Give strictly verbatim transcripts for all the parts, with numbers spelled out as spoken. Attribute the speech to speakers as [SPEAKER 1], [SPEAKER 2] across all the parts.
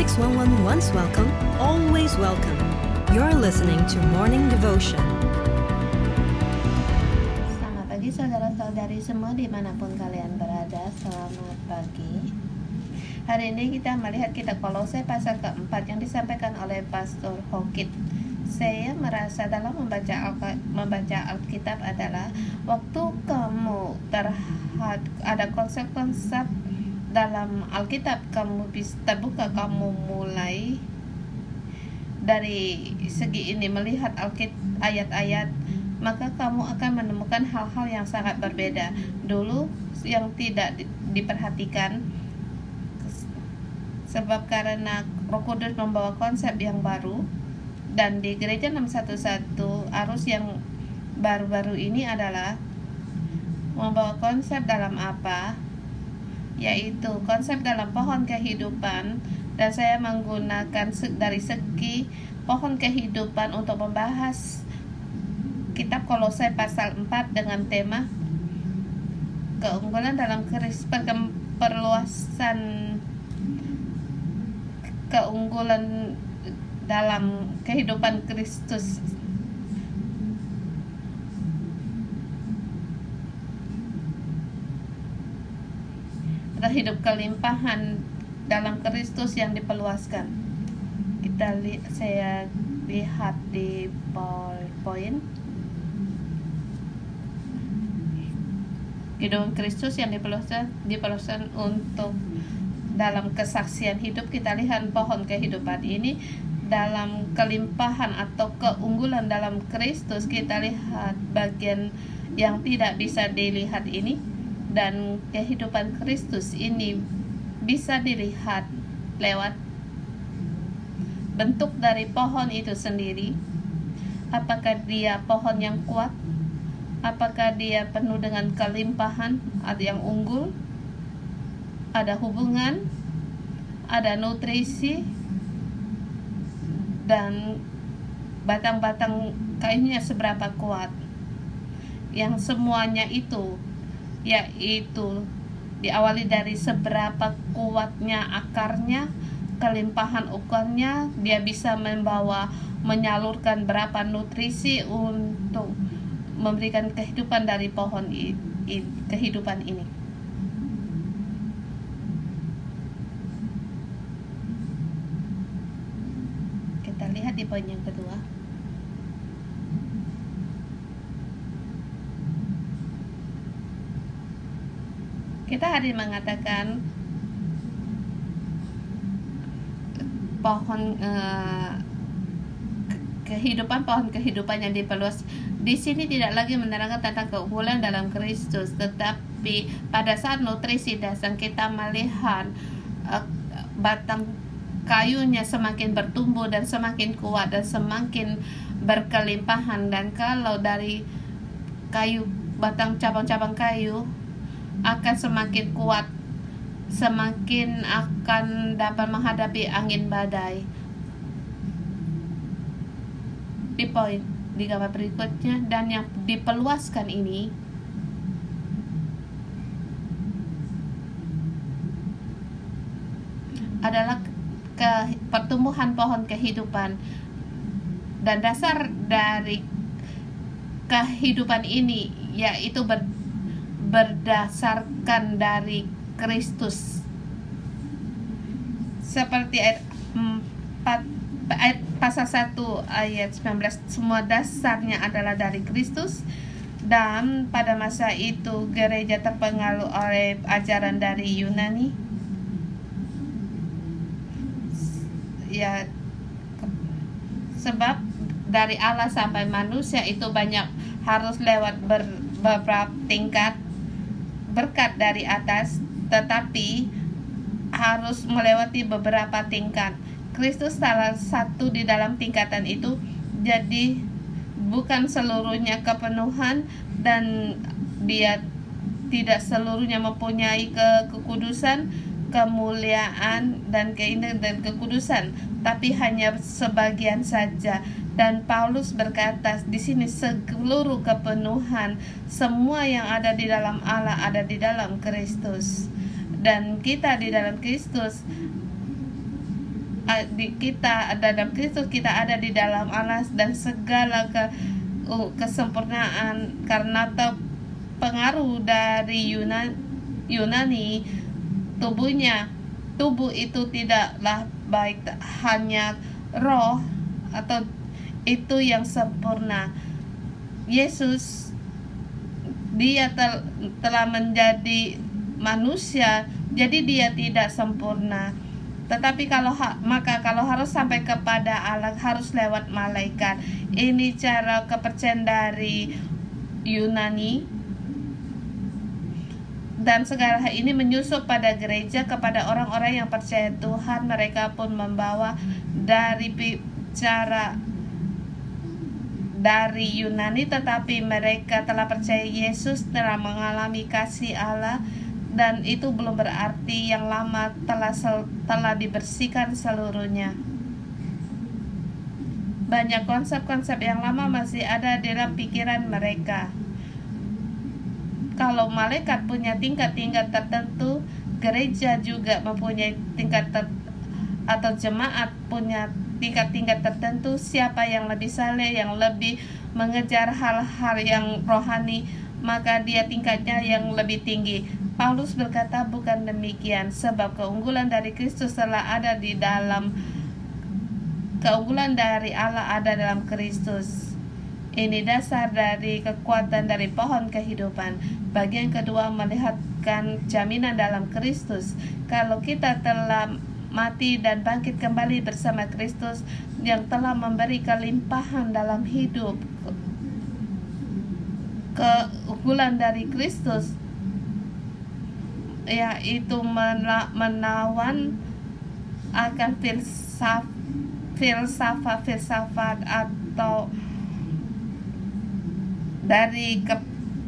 [SPEAKER 1] six one one once welcome, always welcome. You're listening to Morning Devotion.
[SPEAKER 2] Selamat pagi saudara-saudari semua dimanapun kalian berada. Selamat pagi. Hari ini kita melihat kitab Kolose pasal keempat yang disampaikan oleh Pastor Hokit. Saya merasa dalam membaca membaca Alkitab adalah waktu kamu terhad ada konsep-konsep dalam Alkitab, kamu bisa terbuka, kamu mulai dari segi ini melihat Alkitab ayat-ayat, maka kamu akan menemukan hal-hal yang sangat berbeda. Dulu yang tidak diperhatikan sebab karena Roh Kudus membawa konsep yang baru. Dan di gereja enam satu satu arus yang baru-baru ini adalah membawa konsep dalam apa? Yaitu konsep dalam pohon kehidupan. Dan saya menggunakan dari segi pohon kehidupan untuk membahas kitab Kolose pasal empat dengan tema keunggulan dalam Kristus, perluasan keunggulan dalam kehidupan Kristus. Ada hidup kelimpahan dalam Kristus yang diperluaskan. Kita li- saya lihat di PowerPoint. Hidup Kristus yang diperluaskan, diperluaskan untuk dalam kesaksian hidup. Kita lihat pohon kehidupan ini dalam kelimpahan atau keunggulan dalam Kristus. Kita lihat bagian yang tidak bisa dilihat ini, dan kehidupan Kristus ini bisa dilihat lewat bentuk dari pohon itu sendiri. Apakah dia pohon yang kuat? Apakah dia penuh dengan kelimpahan? Ada yang unggul? Ada hubungan? Ada nutrisi? Dan batang-batang kainnya seberapa kuat? Yang semuanya itu yaitu diawali dari seberapa kuatnya akarnya, kelimpahan ukurnya, dia bisa membawa menyalurkan berapa nutrisi untuk memberikan kehidupan dari pohon i, i, kehidupan ini. Kita lihat di poin yang kedua. Kita hari mengatakan pohon eh, kehidupan, pohon kehidupan yang diperluas. Di sini tidak lagi menerangkan tentang keunggulan dalam Kristus, tetapi pada saat nutrisi dasar kita melihat eh, batang kayunya semakin bertumbuh dan semakin kuat dan semakin berkelimpahan. Dan kalau dari kayu, batang cabang-cabang kayu akan semakin kuat, semakin akan dapat menghadapi angin badai. Di poin di gambar berikutnya, dan yang diperluaskan ini adalah ke pertumbuhan pohon kehidupan, dan dasar dari kehidupan ini yaitu ber, berdasarkan dari Kristus. Seperti ayat empat, ayat pasal satu ayat sembilan belas, semua dasarnya adalah dari Kristus. Dan pada masa itu gereja terpengaruh oleh ajaran dari Yunani. Ya, sebab dari Allah sampai manusia itu banyak harus lewat ber, beberapa tingkat berkat dari atas, tetapi harus melewati beberapa tingkat. Kristus salah satu di dalam tingkatan itu. Jadi bukan seluruhnya kepenuhan, dan dia tidak seluruhnya mempunyai ke kekudusan, kemuliaan dan keindahan dan kekudusan, tapi hanya sebagian saja. Dan Paulus berkata di sini seluruh kepenuhan, semua yang ada di dalam Allah ada di dalam Kristus. Dan kita di dalam Kristus di kita dalam Kristus, kita ada di dalam Allah, dan segala ke, uh, kesempurnaan karena te, pengaruh dari Yunan, Yunani tubuhnya tubuh itu tidaklah baik hanya roh atau itu yang sempurna. Yesus dia tel, telah menjadi manusia, jadi dia tidak sempurna. Tetapi kalau maka kalau harus sampai kepada Allah harus lewat malaikat. Ini cara kepercayaan dari Yunani, dan segala hal ini menyusup pada gereja kepada orang-orang yang percaya Tuhan. Mereka pun membawa dari bicara dari Yunani, tetapi mereka telah percaya Yesus, telah mengalami kasih Allah. Dan itu belum berarti yang lama telah sel, telah dibersihkan seluruhnya. Banyak konsep-konsep yang lama masih ada dalam pikiran mereka. Kalau malaikat punya tingkat-tingkat tertentu, gereja juga mempunyai tingkat ter, atau jemaat punya tingkat-tingkat tertentu. Siapa yang lebih saleh, yang lebih mengejar hal-hal yang rohani, maka dia tingkatnya yang lebih tinggi. Paulus berkata bukan demikian, sebab keunggulan dari Kristus telah ada di dalam keunggulan dari Allah ada dalam Kristus. Ini dasar dari kekuatan dari pohon kehidupan. Bagian kedua melihatkan jaminan dalam Kristus. Kalau kita telah mati dan bangkit kembali bersama Kristus yang telah memberi kelimpahan dalam hidup, keunggulan dari Kristus yaitu menawan akan filsaf, filsafat filsafat atau dari ke,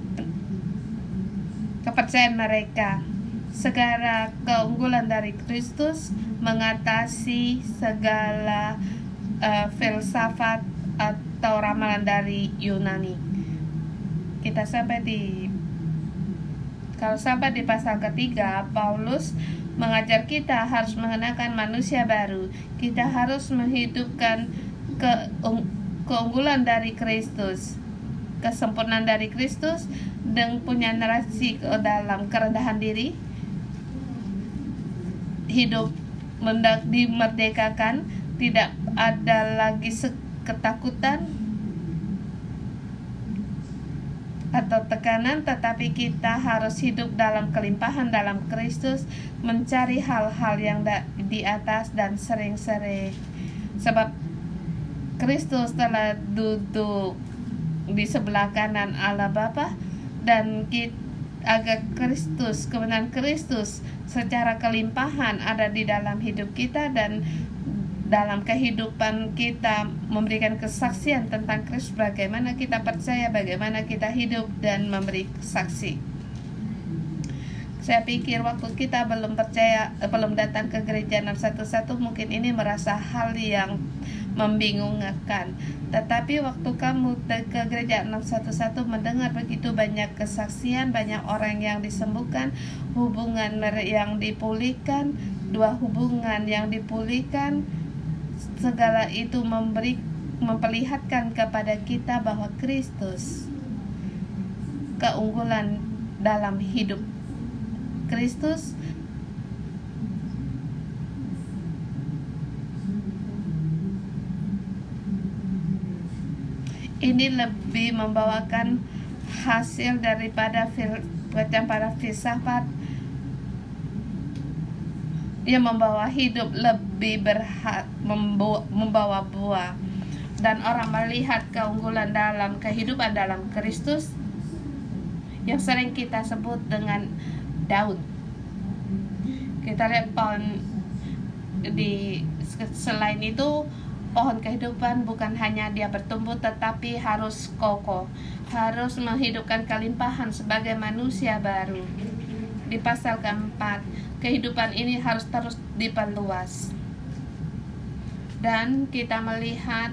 [SPEAKER 2] kepercayaan mereka. Segala keunggulan dari Kristus mengatasi segala uh, filsafat atau ramalan dari Yunani. Kita sampai di Kalau sampai di pasal ketiga, Paulus mengajar kita harus mengenakan manusia baru. Kita harus menghidupkan ke, um, keunggulan dari Kristus, kesempurnaan dari Kristus, dan punya narasi ke dalam kerendahan diri, hidup mendak dimerdekakan, tidak ada lagi ketakutan atau tekanan, tetapi kita harus hidup dalam kelimpahan dalam Kristus, mencari hal-hal yang da- di atas dan sering-sering, sebab Kristus telah duduk di sebelah kanan Allah Bapa, dan kita, agar Kristus, kebenaran Kristus secara kelimpahan ada di dalam hidup kita, dan dalam kehidupan kita memberikan kesaksian tentang Kristus, bagaimana kita percaya, bagaimana kita hidup dan memberi saksi. Saya pikir waktu kita belum percaya, eh, belum datang ke gereja enam satu satu, mungkin ini merasa hal yang membingungkan. Tetapi waktu kamu ke gereja enam satu satu mendengar begitu banyak kesaksian, banyak orang yang disembuhkan, hubungan yang dipulihkan, dua hubungan yang dipulihkan, segala itu memberi memperlihatkan kepada kita bahwa Kristus, keunggulan dalam hidup Kristus ini lebih membawakan hasil daripada fil, para filsafat yang membawa hidup lebih berhak, membawa, membawa buah. Dan orang melihat keunggulan dalam kehidupan dalam Kristus yang sering kita sebut dengan daun. Kita lihat pohon di selain itu, pohon kehidupan bukan hanya dia bertumbuh, tetapi harus kokoh, harus menghidupkan kelimpahan sebagai manusia baru. Di pasal keempat, kehidupan ini harus terus diperluas, dan kita melihat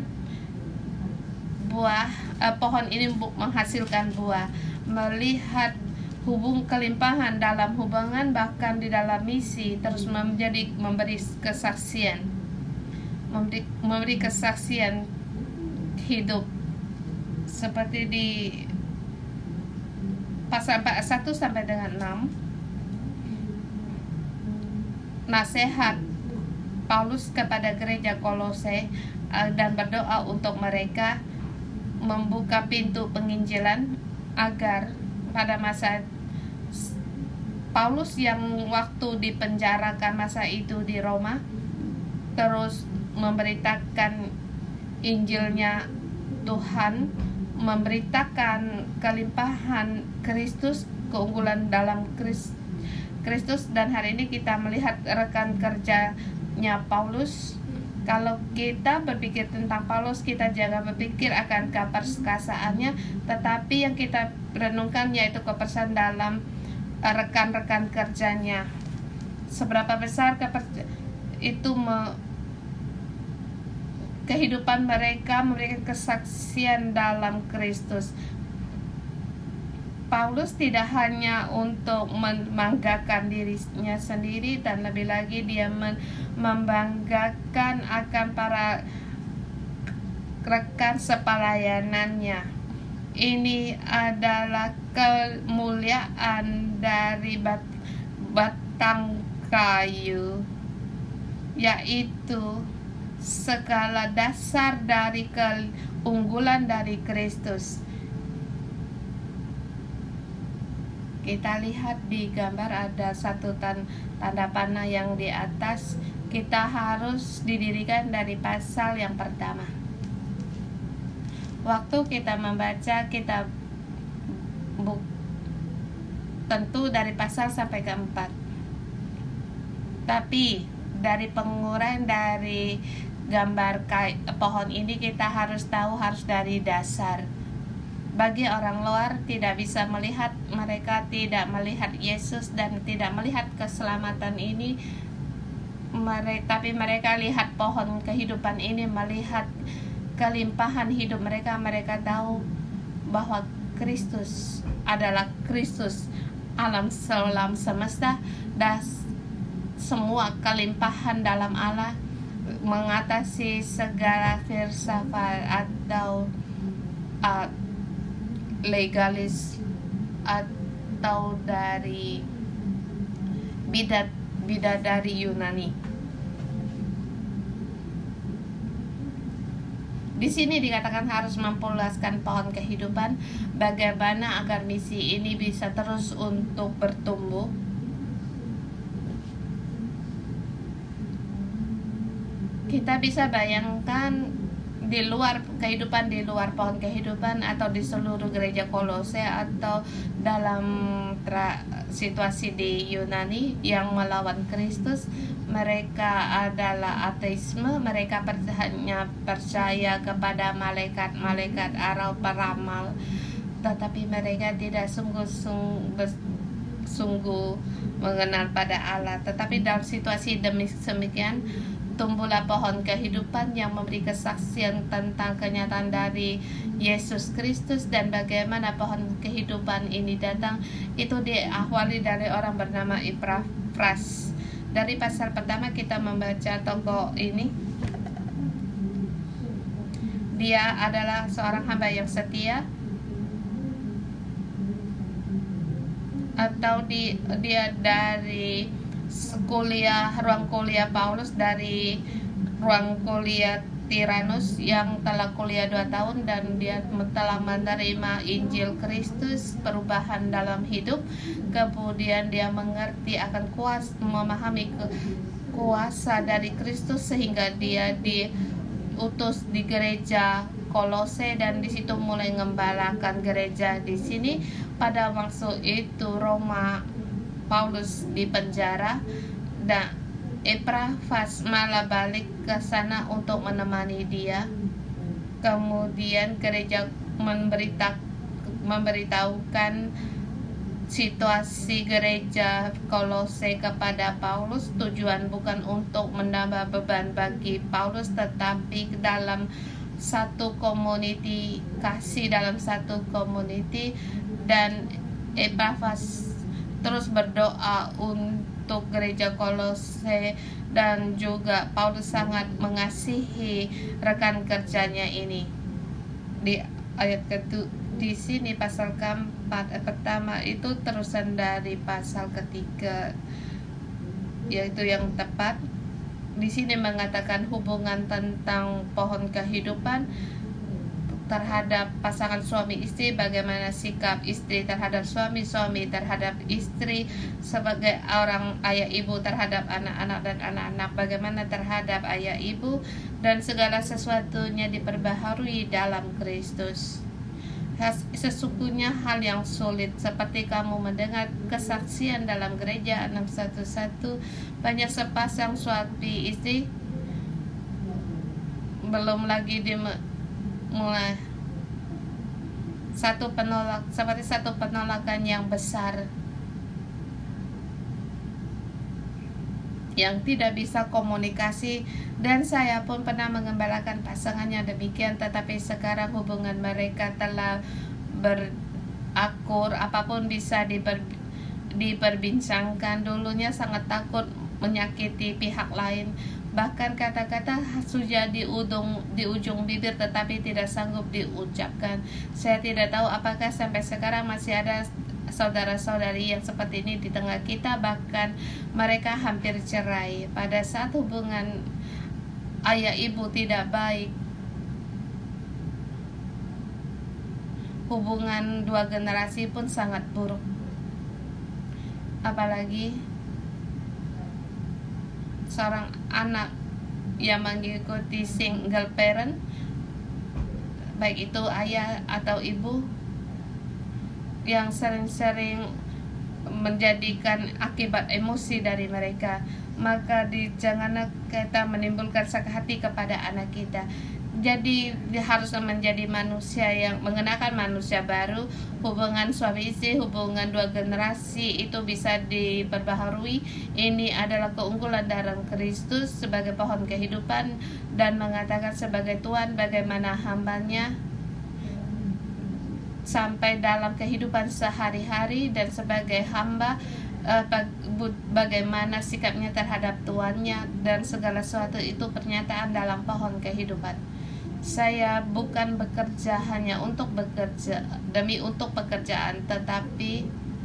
[SPEAKER 2] buah eh, pohon ini menghasilkan buah, melihat hubung kelimpahan dalam hubungan, bahkan di dalam misi, terus menjadi memberi kesaksian. memberi, memberi kesaksian hidup seperti di pasal empat ayat satu sampai dengan enam. Nasihat Paulus kepada gereja Kolose dan berdoa untuk mereka membuka pintu penginjilan agar pada masa Paulus yang waktu dipenjarakan masa itu di Roma terus memberitakan Injilnya Tuhan, memberitakan kelimpahan Kristus, keunggulan dalam Kristus. Dan hari ini kita melihat rekan kerjanya Paulus. Kalau kita berpikir tentang Paulus, kita jangan berpikir akan keperkasaannya, tetapi yang kita renungkan yaitu kepercayaan dalam rekan-rekan kerjanya. Seberapa besar kepercayaan itu me, kehidupan mereka memberikan kesaksian dalam Kristus. Paulus tidak hanya untuk membanggakan dirinya sendiri, dan lebih lagi dia membanggakan akan para rekan sepelayanannya. Ini adalah kemuliaan dari bat, batang kayu, yaitu segala dasar dari keunggulan dari Kristus. Kita lihat di gambar ada satu tanda panah yang di atas. Kita harus didirikan dari pasal yang pertama. Waktu kita membaca, kita buk, tentu dari pasal sampai keempat. Tapi dari penguraian dari gambar pohon ini kita harus tahu harus dari dasar. Bagi orang luar tidak bisa melihat, mereka tidak melihat Yesus dan tidak melihat keselamatan ini, mereka, tapi mereka lihat pohon kehidupan ini, melihat kelimpahan hidup mereka. Mereka tahu bahwa Kristus adalah Kristus, alam selam semesta, dan semua kelimpahan dalam Allah mengatasi segala filsafat atau uh, legalis atau dari bidat bidadari Yunani. Di sini dikatakan harus mempulaskan pohon kehidupan. Bagaimana agar misi ini bisa terus untuk bertumbuh? Kita bisa bayangkan di luar kehidupan, di luar pohon kehidupan, atau di seluruh gereja Kolose, atau dalam tra, situasi di Yunani yang melawan Kristus. Mereka adalah ateisme, mereka hanya percaya kepada malaikat-malaikat atau peramal, tetapi mereka tidak sungguh-sungguh sungguh mengenal pada Allah. Tetapi dalam situasi demikian, tumbuhlah pohon kehidupan yang memberi kesaksian tentang kenyataan dari Yesus Kristus. Dan bagaimana pohon kehidupan ini datang, itu diawali dari orang bernama Epafras. Dari pasal pertama kita membaca tokoh ini. Dia adalah seorang hamba yang setia, atau di, dia dari kuliah ruang kuliah Paulus, dari ruang kuliah Tiranus yang telah kuliah dua tahun, dan dia telah menerima Injil Kristus, perubahan dalam hidup. Kemudian dia mengerti akan kuasa, memahami ke, kuasa dari Kristus, sehingga dia diutus di gereja Kolose, dan di situ mulai mengembalakan gereja di sini. Pada waktu itu Roma, Paulus di penjara, dan Epafras malah balik ke sana untuk menemani dia. Kemudian gereja memberita, memberitahukan situasi gereja Kolose kepada Paulus. Tujuan bukan untuk menambah beban bagi Paulus, tetapi dalam satu community, kasih dalam satu community. Dan Epafras terus berdoa untuk untuk gereja Kolose, dan juga Paulus sangat mengasihi rekan kerjanya ini. Di ayat ketu di sini pasal keempat eh, pertama itu terusan dari pasal ketiga, yaitu yang tepat. Di sini mengatakan hubungan tentang pohon kehidupan terhadap pasangan suami istri, bagaimana sikap istri terhadap suami, suami terhadap istri, sebagai orang ayah ibu terhadap anak-anak dan anak-anak bagaimana terhadap ayah ibu, dan segala sesuatunya diperbaharui dalam Kristus. Sesungguhnya hal yang sulit seperti kamu mendengar kesaksian dalam gereja enam satu satu, banyak sepasang suami istri belum lagi di mulai satu penolak seperti satu penolakan yang besar yang tidak bisa komunikasi, dan saya pun pernah mengembalakan pasangannya demikian, tetapi sekarang hubungan mereka telah berakur, apapun bisa diper, diperbincangkan. Dulunya sangat takut menyakiti pihak lain, bahkan kata-kata sudah di ujung, di ujung bibir tetapi tidak sanggup diucapkan. Saya tidak tahu apakah sampai sekarang masih ada saudara-saudari yang seperti ini di tengah kita, bahkan mereka hampir cerai. Pada saat hubungan ayah ibu tidak baik, hubungan dua generasi pun sangat buruk. Apalagi seorang anak yang mengikuti single parent, baik itu ayah atau ibu, yang sering-sering menjadikan akibat emosi dari mereka, maka di, janganlah kita menimbulkan sakit hati kepada anak kita. Jadi harus menjadi manusia yang mengenakan manusia baru. Hubungan suami istri, hubungan dua generasi itu bisa diperbaharui. Ini adalah keunggulan dalam Kristus sebagai pohon kehidupan, dan mengatakan sebagai Tuhan bagaimana hambanya sampai dalam kehidupan sehari-hari, dan sebagai hamba eh, bagaimana sikapnya terhadap tuannya, dan segala sesuatu itu pernyataan dalam pohon kehidupan. Saya bukan bekerja hanya untuk bekerja demi untuk pekerjaan, tetapi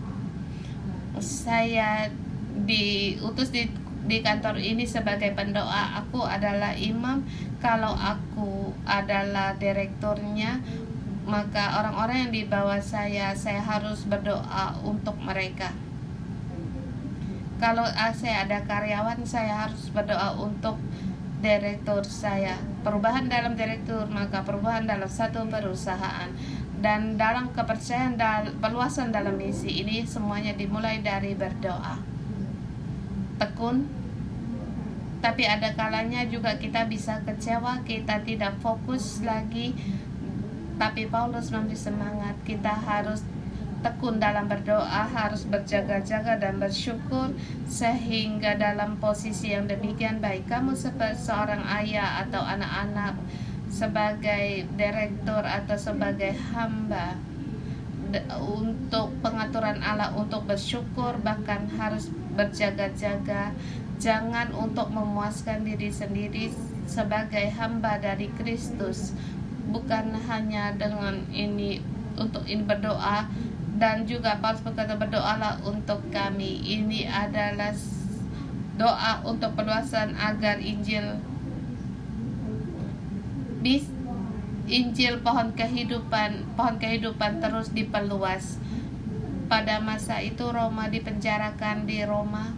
[SPEAKER 2] saya diutus di di kantor ini sebagai pendoa. Aku adalah imam. Kalau aku adalah direkturnya, maka orang-orang yang di bawah saya, saya harus berdoa untuk mereka. Kalau saya ada karyawan, saya harus berdoa untuk direktur saya. Perubahan dalam direktur, maka perubahan dalam satu perusahaan, dan dalam kepercayaan dan perluasan dalam misi ini, semuanya dimulai dari berdoa. Tekun, tapi ada kalanya juga kita bisa kecewa, kita tidak fokus lagi. Tapi Paulus memberi semangat, kita harus tekun dalam berdoa, harus berjaga-jaga dan bersyukur, sehingga dalam posisi yang demikian, baik kamu sebagai seorang ayah atau anak-anak, sebagai direktur atau sebagai hamba, untuk pengaturan Allah untuk bersyukur, bahkan harus berjaga-jaga. Jangan untuk memuaskan diri sendiri sebagai hamba dari Kristus, bukan hanya dengan ini untuk ini berdoa. Dan juga Paulus berkata, berdoalah untuk kami. Ini adalah doa untuk perluasan agar Injil bis Injil pohon kehidupan pohon kehidupan terus diperluas. Pada masa itu Roma dipenjarakan di Roma.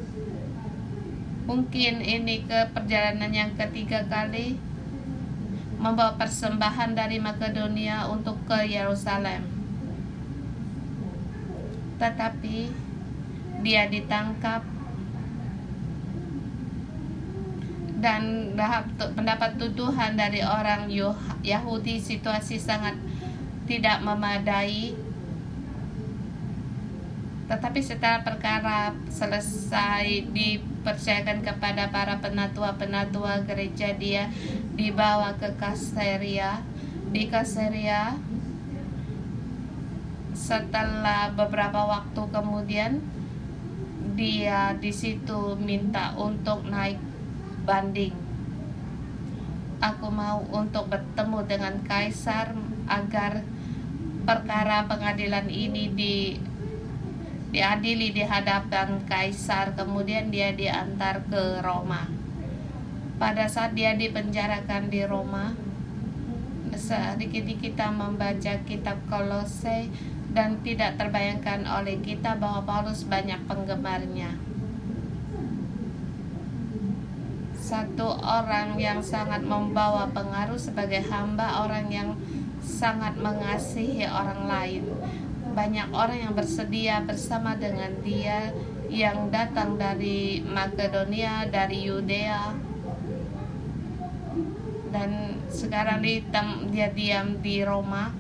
[SPEAKER 2] Mungkin ini ke perjalanan yang ketiga kali membawa persembahan dari Makedonia untuk ke Yerusalem. Tetapi dia ditangkap, dan mendapat tuduhan dari orang Yahudi. Situasi sangat tidak memadai. Tetapi setelah perkara selesai, dipercayakan kepada para penatua-penatua gereja, dia dibawa ke Kaisarea. Di Kaisarea, setelah beberapa waktu kemudian, dia di situ minta untuk naik banding. Aku mau untuk bertemu dengan kaisar agar perkara pengadilan ini di diadili di hadapan kaisar, kemudian dia diantar ke Roma. Pada saat dia dipenjarakan di Roma, sedikit kita membaca kitab Kolose dan tidak terbayangkan oleh kita bahwa Paulus banyak penggemarnya. Satu orang yang sangat membawa pengaruh sebagai hamba, orang yang sangat mengasihi orang lain. Banyak orang yang bersedia bersama dengan dia, yang datang dari Makedonia, dari Yudea, dan sekarang dia diam di Roma.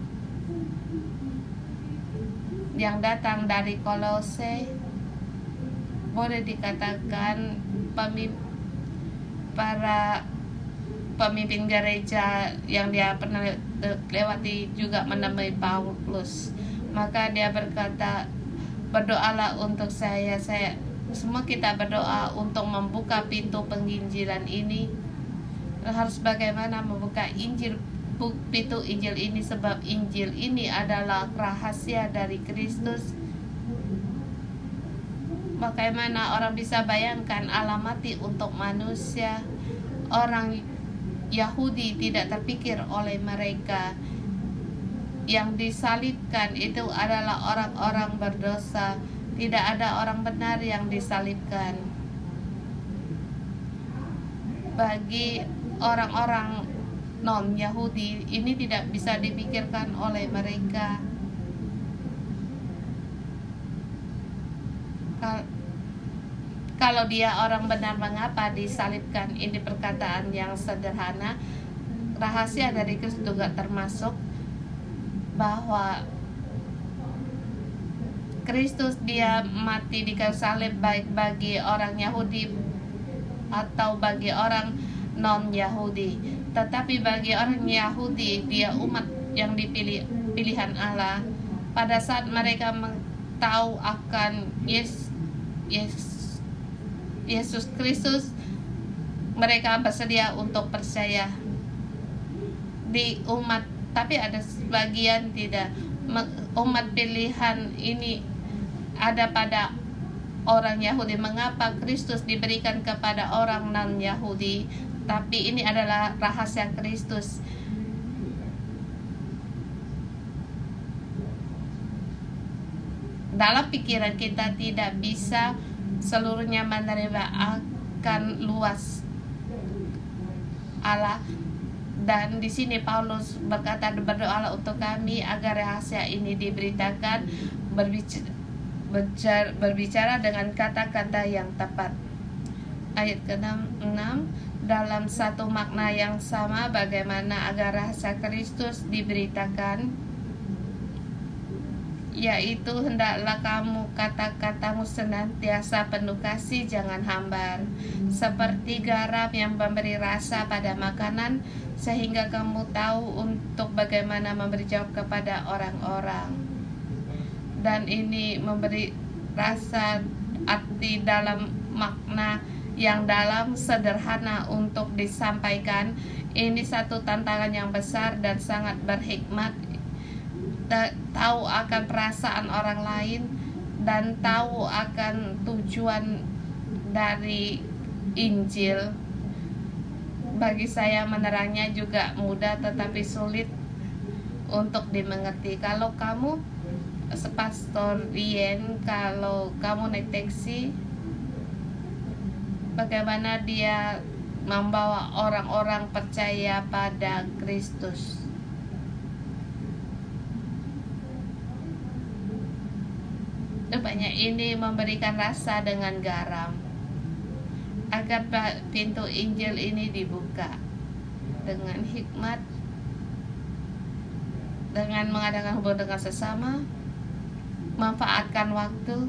[SPEAKER 2] Yang datang dari Kolose, boleh dikatakan pemimpin para pemimpin gereja yang dia pernah lewati juga menemui Paulus. Maka dia berkata, berdoalah untuk saya. Saya semua kita berdoa untuk membuka pintu penginjilan ini. Harus bagaimana membuka Injil, pintu Injil ini, sebab Injil ini adalah rahasia dari Kristus. Bagaimana orang bisa bayangkan Allah mati untuk manusia? Orang Yahudi tidak terpikir oleh mereka. Yang disalibkan itu adalah orang-orang berdosa. Tidak ada orang benar yang disalibkan. Bagi orang-orang non-Yahudi, ini tidak bisa dipikirkan oleh mereka. Kalau dia orang benar, mengapa disalibkan? Ini perkataan yang sederhana. Rahasia dari Kristus juga termasuk bahwa Kristus dia mati di kayu salib, baik bagi orang Yahudi atau bagi orang non-Yahudi. Tetapi bagi orang Yahudi, dia umat yang dipilih pilihan Allah. Pada saat mereka tahu akan Yesus Yesus Yesus Kristus, mereka bersedia untuk percaya di umat. Tapi ada sebagian tidak. Umat pilihan ini ada pada orang Yahudi. Mengapa Kristus diberikan kepada orang non-Yahudi? Tapi ini adalah rahasia Kristus. Dalam pikiran kita tidak bisa seluruhnya menerima akan luas Allah. Dan di sini Paulus berkata, berdoalah untuk kami agar rahasia ini diberitakan, berbicara, berbicara, berbicara dengan kata-kata yang tepat. Ayat ke enam, dalam satu makna yang sama, bagaimana agar rahasia Kristus diberitakan, yaitu hendaklah kamu kata-katamu senantiasa penuh kasih, jangan hambar, seperti garam yang memberi rasa pada makanan, sehingga kamu tahu untuk bagaimana memberi jawab kepada orang-orang. Dan ini memberi rasa arti dalam makna yang dalam, sederhana untuk disampaikan. Ini satu tantangan yang besar dan sangat berhikmat. Tahu akan perasaan orang lain dan tahu akan tujuan dari Injil. Bagi saya menerangnya juga mudah tetapi sulit untuk dimengerti. Kalau kamu sepastor Rien, kalau kamu naik taksi, bagaimana dia membawa orang-orang percaya pada Kristus? Rupanya ini memberikan rasa dengan garam agar pintu Injil ini dibuka dengan hikmat, dengan mengadakan hubungan dengan sesama, manfaatkan waktu.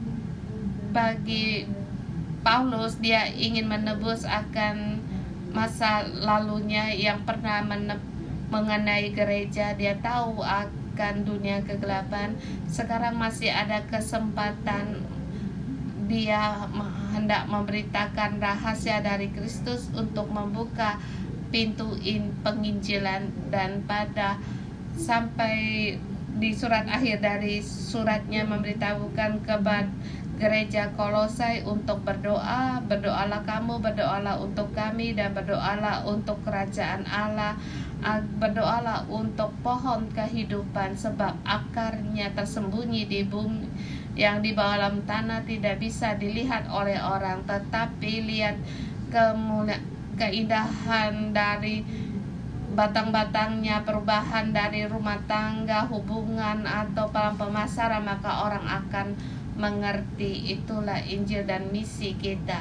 [SPEAKER 2] Bagi Paulus, dia ingin menebus akan masa lalunya yang pernah mengenai gereja. Dia tahu akan dunia kegelapan. Sekarang masih ada kesempatan dia hendak memberitakan rahasia dari Kristus untuk membuka pintu in penginjilan, dan pada sampai di surat akhir dari suratnya memberitahukan kepada gereja Kolose untuk berdoa, berdoalah kamu, berdoalah untuk kami, dan berdoalah untuk kerajaan Allah, berdoalah untuk pohon kehidupan, sebab akarnya tersembunyi di bumi, yang di bawah dalam tanah tidak bisa dilihat oleh orang, tetapi lihat kemuliaan, keindahan dari batang-batangnya, perubahan dari rumah tangga, hubungan atau pemasaran, maka orang akan mengerti. Itulah Injil dan misi kita.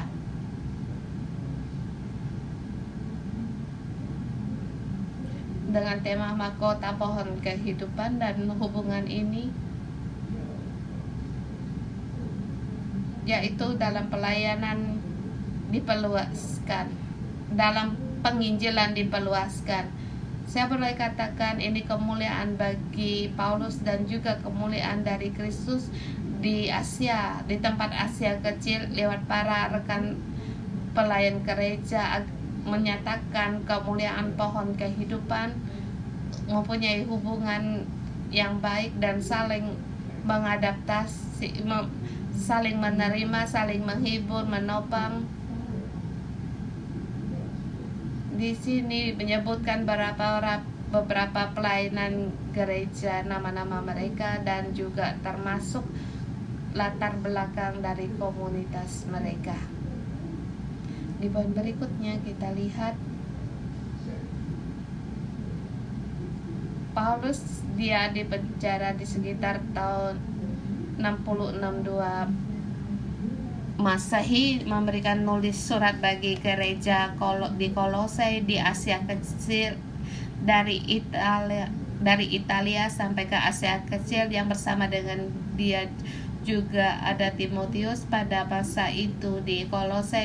[SPEAKER 2] Dengan tema mahkota pohon kehidupan dan hubungan ini, yaitu dalam pelayanan diperluaskan, dalam penginjilan diperluaskan. Saya boleh katakan ini kemuliaan bagi Paulus dan juga kemuliaan dari Kristus di Asia, di tempat Asia kecil, lewat para rekan pelayan gereja, menyatakan kemuliaan pohon kehidupan, mempunyai hubungan yang baik dan saling mengadaptasi, saling menerima, saling menghibur, menopang. Di sini menyebutkan beberapa orang, beberapa pelayanan gereja, nama-nama mereka, dan juga termasuk latar belakang dari komunitas mereka. Di poin berikutnya kita lihat Paulus, dia dipenjara di sekitar tahun enam puluh enam dua Masehi, memberikan nulis surat bagi gereja di Kolose di Asia Kecil, dari Italia dari Italia sampai ke Asia Kecil, yang bersama dengan dia juga ada Timotius. Pada masa itu di Kolose,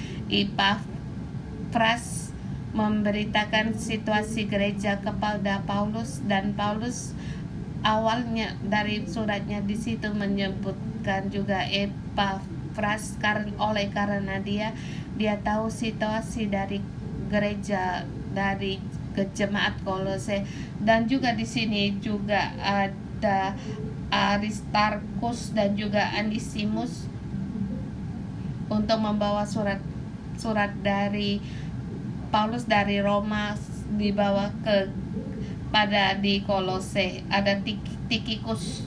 [SPEAKER 2] Epafras memberitakan situasi gereja kepada Paulus, dan Paulus awalnya dari suratnya di situ menyebutkan juga Epafras karena oleh karena dia dia tahu situasi dari gereja, dari jemaat Kolose. Dan juga di sini juga ada Aristarkus dan juga Onesimus untuk membawa surat surat dari Paulus dari Roma dibawa ke pada di Kolose. Ada Tikikus.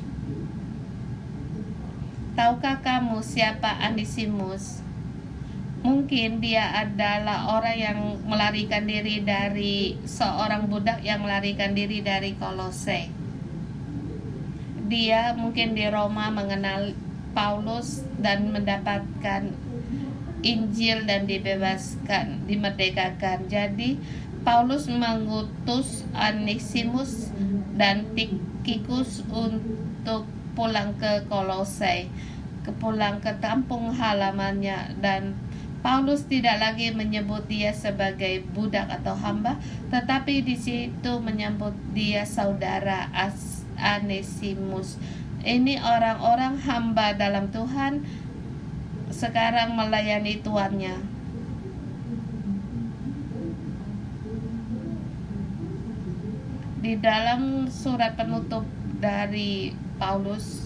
[SPEAKER 2] Tahukah kamu siapa Onesimus? Mungkin dia adalah orang yang melarikan diri dari seorang budak yang melarikan diri dari Kolose. Dia mungkin di Roma mengenal Paulus dan mendapatkan Injil dan dibebaskan, dimerdekakan. Jadi Paulus mengutus Onesimus dan Tikikus untuk pulang ke Kolose, ke pulang ke kampung halamannya, dan Paulus tidak lagi menyebut dia sebagai budak atau hamba, tetapi di situ menyebut dia saudara Onesimus. Ini orang-orang hamba dalam Tuhan, sekarang melayani tuannya. Di dalam surat penutup dari Paulus,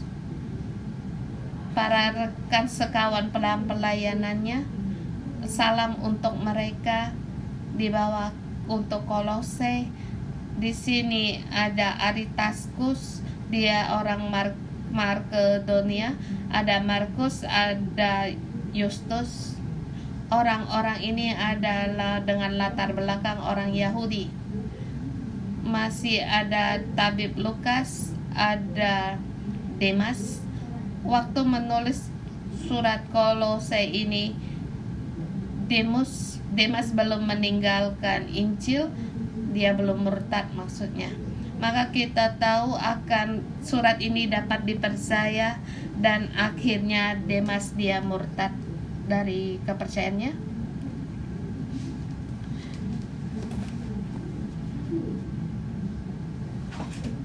[SPEAKER 2] para rekan sekawan pelayanannya, salam untuk mereka dibawa untuk Kolose. Di sini ada Aristarkus, dia orang Mar Makedonia, ada Markus, ada Justus. Orang-orang ini adalah dengan latar belakang orang Yahudi. Masih ada tabib Lukas, ada Demas. Waktu menulis surat Kolose ini, Demas Demas belum meninggalkan Injil, dia belum murtad maksudnya. Maka kita tahu akan surat ini dapat dipercaya, dan akhirnya Demas dia murtad dari kepercayaannya.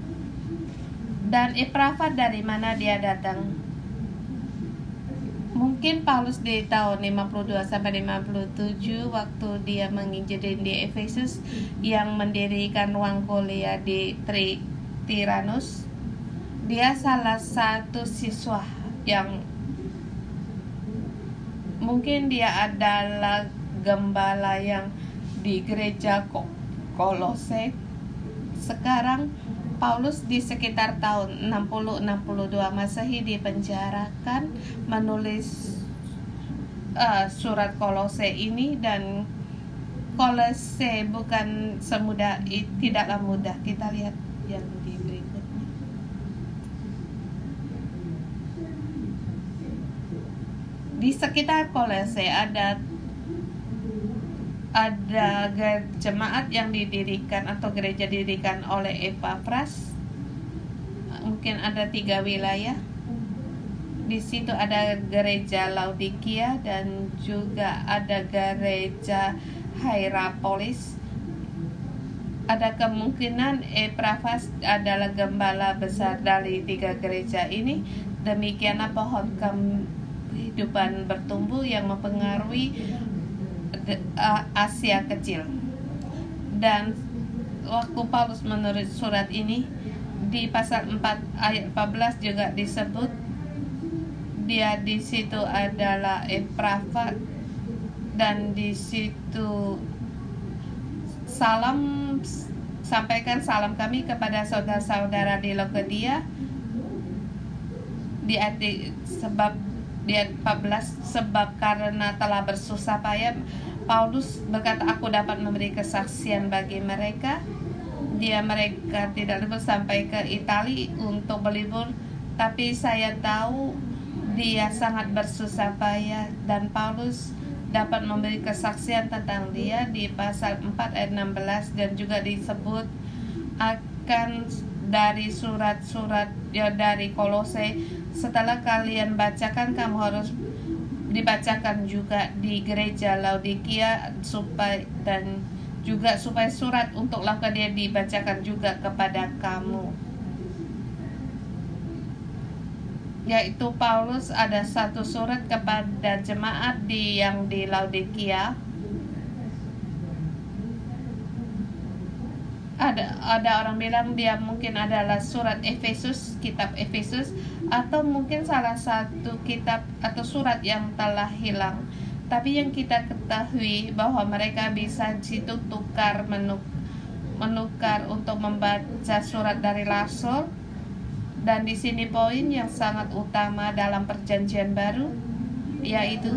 [SPEAKER 2] Dan Epafras dari mana dia datang? Mungkin mungkin Paulus di tahun lima puluh dua sampai lima puluh tujuh waktu dia menginjili di Efesus yang mendirikan ruang kuliah di Tri Tiranus, dia salah satu siswa yang mungkin dia adalah gembala yang di gereja Kolose. Sekarang Paulus di sekitar tahun enam puluh enam puluh dua Masehi dipenjarakan menulis uh, surat Kolose ini, dan Kolose bukan semudah, tidaklah mudah. Kita lihat yang di berikutnya. Di sekitar Kolose ada ada jemaat yang didirikan atau gereja didirikan oleh Epafras. Mungkin ada tiga wilayah. Di situ ada gereja Laodikia dan juga ada gereja Hierapolis. Ada kemungkinan Epafras adalah gembala besar dari tiga gereja ini. Demikianlah pohon kehidupan bertumbuh yang mempengaruhi Asia Kecil. Dan waktu Paulus menulis surat ini, di pasal empat ayat empat belas juga disebut dia di situ adalah Epafras, dan di situ salam, sampaikan salam kami kepada saudara-saudara di Laodikia. Di ayat sebab di ayat empat belas, sebab karena telah bersusah payah Paulus berkata, aku dapat memberi kesaksian bagi mereka. Dia mereka tidak libur sampai ke Italia untuk berlibur, tapi saya tahu dia sangat bersusah payah, dan Paulus dapat memberi kesaksian tentang dia di pasal empat ayat enam belas, dan juga disebut akan dari surat-surat ya dari Kolose. Setelah kalian bacakan, kamu harus dibacakan juga di gereja Laodikia, supaya dan juga supaya surat untuk Laodikia dibacakan juga kepada kamu. Yaitu Paulus ada satu surat kepada jemaat di yang di Laodikia. Ada ada orang bilang dia mungkin adalah surat Efesus, kitab Efesus, atau mungkin salah satu kitab atau surat yang telah hilang. Tapi yang kita ketahui bahwa mereka bisa situ tukar menuk, menukar untuk membaca surat dari Rasul. Dan di sini poin yang sangat utama dalam Perjanjian Baru, yaitu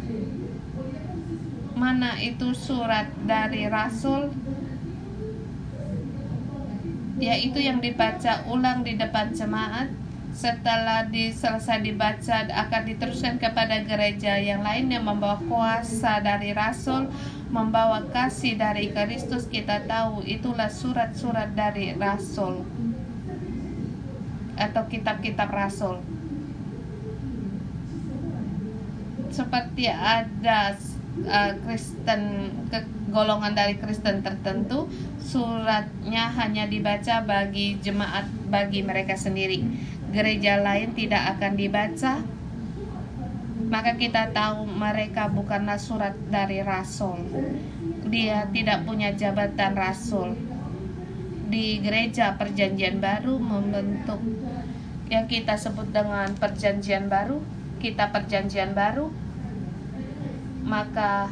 [SPEAKER 2] mana itu surat dari Rasul, yaitu yang dibaca ulang di depan jemaat. Setelah selesai dibaca akan diteruskan kepada gereja yang lain yang membawa kuasa dari Rasul, membawa kasih dari Kristus. Kita tahu itulah surat-surat dari Rasul atau kitab-kitab Rasul. Seperti ada uh, Kristen ke golongan dari Kristen tertentu, suratnya hanya dibaca bagi jemaat, bagi mereka sendiri. Gereja lain tidak akan dibaca. Maka kita tahu mereka bukanlah surat dari Rasul. Dia tidak punya jabatan Rasul. Di gereja Perjanjian Baru membentuk yang kita sebut dengan Perjanjian Baru, kitab Perjanjian Baru. Maka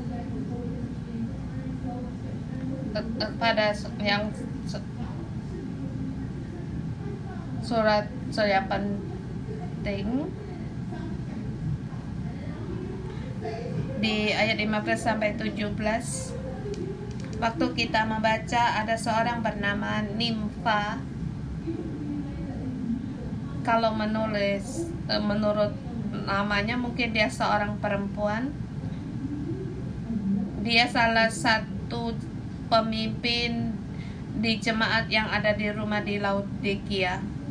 [SPEAKER 2] pada yang surat yang penting di ayat lima belas sampai tujuh belas, waktu kita membaca ada seorang bernama Nimfa. Kalau menulis menurut namanya mungkin dia seorang perempuan. Dia salah satu pemimpin di jemaat yang ada di rumah di Laodikia.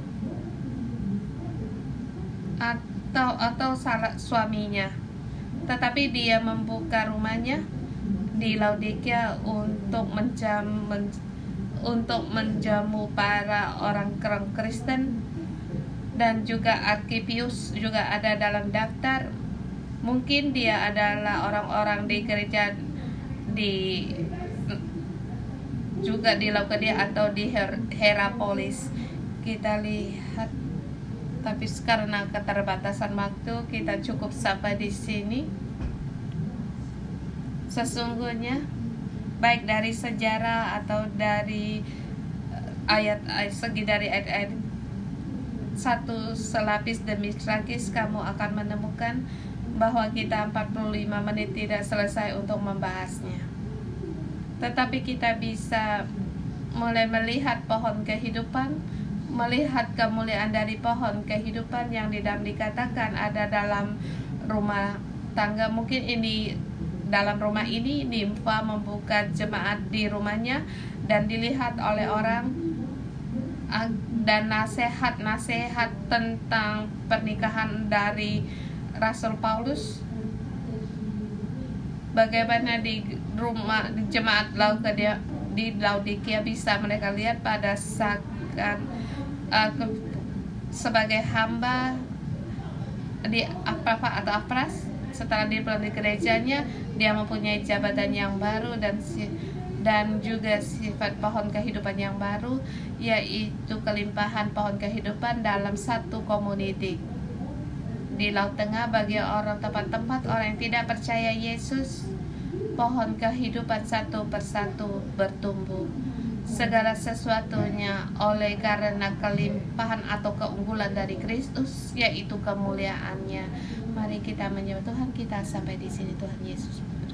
[SPEAKER 2] Atau atau salah suaminya. Tetapi dia membuka rumahnya di Laodikia untuk menjam, men, untuk menjamu para orang Kristen dan juga Arkipius juga ada dalam daftar. Mungkin dia adalah orang-orang di gereja di juga di Laodikia atau di Her- Hierapolis. Kita lihat, tapi karena keterbatasan waktu kita cukup sampai di sini. Sesungguhnya baik dari sejarah atau dari ayat-ayat, segi dari ayat-ayat satu selapis demi selapis, kamu akan menemukan bahwa kita empat puluh lima menit tidak selesai untuk membahasnya. Tetapi kita bisa mulai melihat pohon kehidupan, melihat kemuliaan dari pohon kehidupan yang di dalam dikatakan ada dalam rumah tangga. Mungkin ini dalam rumah ini nimfa membuka jemaat di rumahnya dan dilihat oleh orang, dan nasihat-nasihat tentang pernikahan dari Rasul Paulus, bagaimana di rumah di jemaat Laodikia di Laodikia bisa mereka lihat pada saat uh, ke, sebagai hamba di apa atau Apras. Setelah dia pulang di gerejanya, dia mempunyai jabatan yang baru dan dan juga sifat pohon kehidupan yang baru, yaitu kelimpahan pohon kehidupan dalam satu community di Laut Tengah. Bagi orang tempat-tempat orang yang tidak percaya Yesus, pohon kehidupan satu persatu bertumbuh, segala sesuatunya oleh karena kelimpahan atau keunggulan dari Kristus, yaitu kemuliaannya. Mari kita menyembah Tuhan kita sampai di sini. Tuhan Yesus.